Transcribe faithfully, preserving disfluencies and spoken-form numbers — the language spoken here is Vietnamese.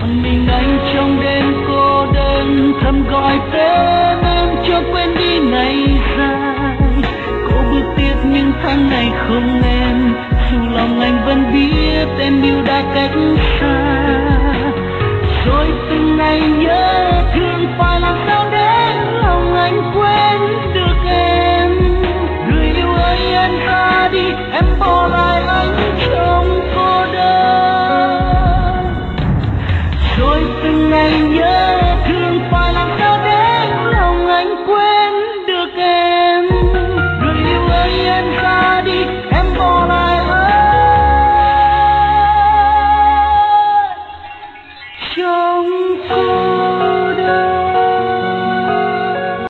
Còn mình anh trong đêm cô đơn thầm gọi tên em cho quên đi ngày dài. Cô bước tiếp những tháng ngày không em, dù lòng anh vẫn biết em yêu đã cách xa. Rồi từng ngày nhớ thương phải làm sao để lòng anh quên được em. Người yêu ơi em ra đi,